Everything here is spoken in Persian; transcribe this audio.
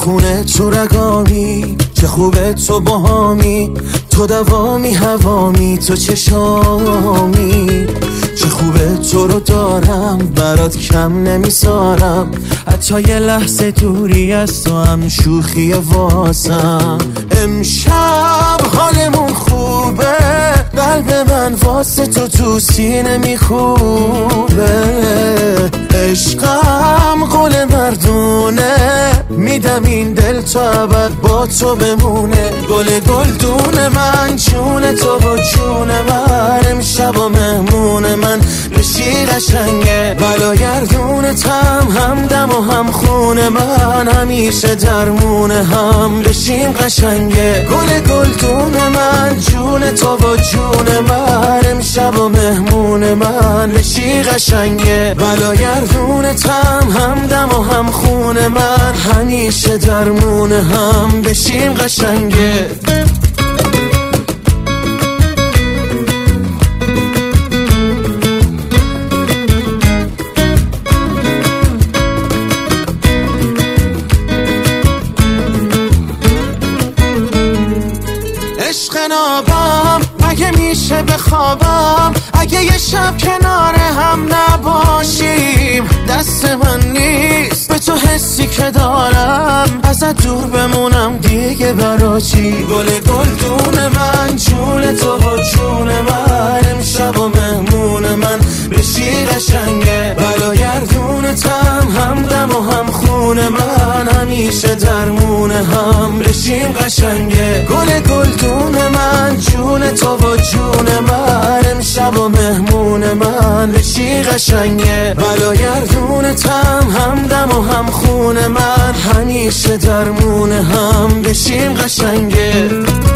خونه تو رگامی، چه خوبه تو باهامی، تو دوامی هوامی، تو چشامی. چه خوبه تو رو دارم، برات کم نمیذارم، حتی یه لحظه دوری از تو هم شوخی واسم. امشب حالمون خوبه، قلب من واسه تو سینه میخوبه. عشقم قول مردونه، میدم این دل تا ابد با تو بمونه. گل گلدون من، جون تو و جون من، امشب و مهمون من بشی قشنگه. بلاگردونتم، همدم و هم خون من، همیشه درمون هم بشیم قشنگه. گل گلدون من، جون تو و جون من، امشب و مهمون من بشی قشنگه. بلاگردونتم، همدم و هم خون من، همیشه درمون هم بشیم قشنگه. عشق نابم اگه میشه بخوابم، اگه یه شب کنار هم نباشیم. دست من نیست به تو حسی که دارم، ازت دور بمونم دیگه برا چی؟ گل گلدون من، جون تو و جون من، امشب و مهمون من بشی قشنگه. بلاگردونتم، همدم و هم خون من، همیشه درمون هم بشیم قشنگه. گل گلدون من، جون تو و جون من، امشب و مهمون من بشی قشنگه. بلاگردونتم، همدم و هم خون من، همیشه درمون هم بشیم قشنگه.